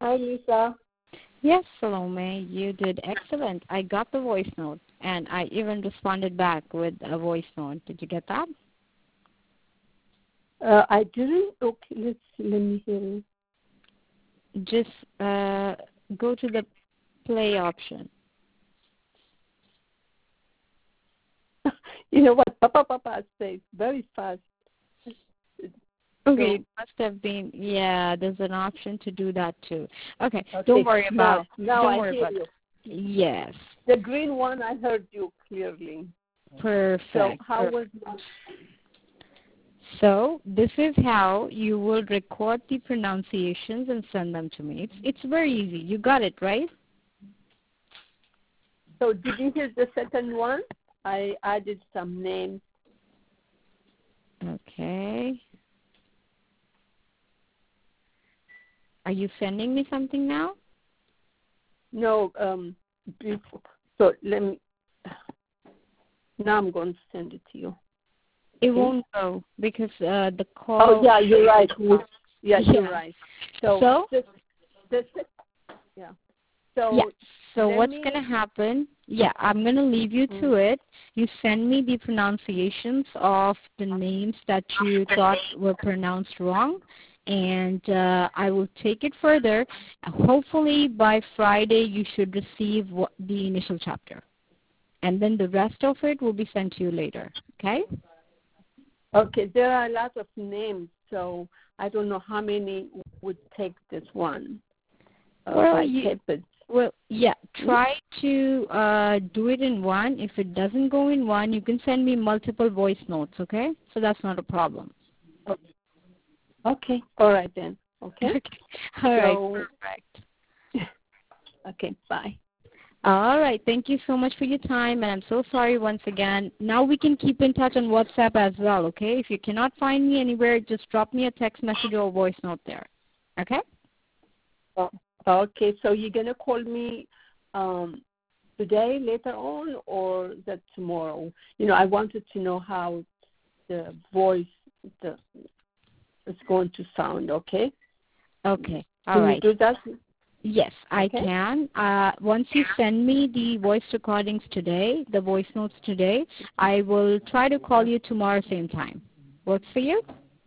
Hi, Lisa. Yes, Salome, you did excellent. I got the voice note, and I even responded back with a voice note. Did you get that? I didn't. Okay, let me hear it. Just go to the play option. You know what? Papa says very fast. Okay, So, it must have been, yeah, there's an option to do that too. Okay, don't worry about it. Now Don't I worry hear about you. it. Yes. The green one, I heard you clearly. Perfect. So how was that? So this is how you will record the pronunciations and send them to me. It's very easy. You got it, right? So did you hear the second one? I added some names. Okay. Are you sending me something now? No, so let me, now I'm going to send it to you. It won't go because the call. Oh, yeah, you're right. Yeah, you're right. So So what's going to happen, I'm going to leave you to it. You send me the pronunciations of the names that you thought were pronounced wrong, and I will take it further. Hopefully by Friday you should receive the initial chapter, and then the rest of it will be sent to you later, okay? Okay, there are a lot of names, so I don't know how many would take this one. Try to do it in one. If it doesn't go in one, you can send me multiple voice notes, okay? So that's not a problem. Okay, all right then. Okay. All right, perfect. Okay, bye. All right, thank you so much for your time, and I'm so sorry once again. Now we can keep in touch on WhatsApp as well, okay? If you cannot find me anywhere, just drop me a text message or a voice note there, okay? Okay, so you're going to call me today, later on, or that tomorrow? You know, I wanted to know how the voice is going to sound, okay? Okay, all right. Can you do that? Yes, I can. Once you send me the voice recordings today, the voice notes today, I will try to call you tomorrow same time. Works for you?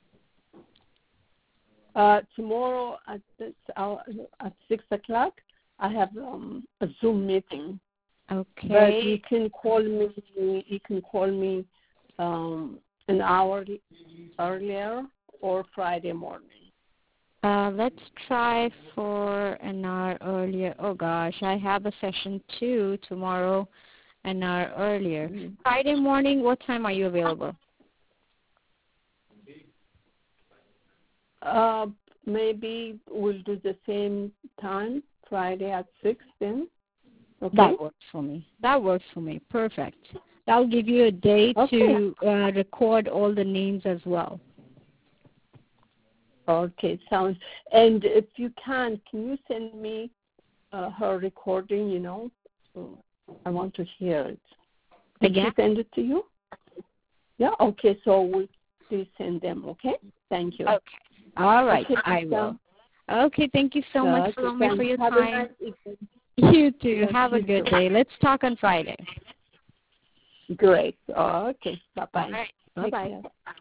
Tomorrow at 6 o'clock, I have a Zoom meeting. Okay. But you can call me. You can call me an hour earlier or Friday morning. Let's try for an hour earlier. Oh gosh, I have a session too tomorrow, an hour earlier. Friday morning, what time are you available? Maybe we'll do the same time, Friday at 6 then. Okay. That works for me. That works for me. Perfect. That'll give you a day to record all the names as well. Okay, sounds. And if you can you send me her recording, you know? I want to hear it. Did she send it to you? Yeah, okay, so we'll please send them, okay? Thank you. Okay. All right, I will. Okay, thank you so much, Salome, for your time. Have a nice evening. You too. Have a good day. Let's talk on Friday. Great. Okay, bye-bye. All right. Bye-bye.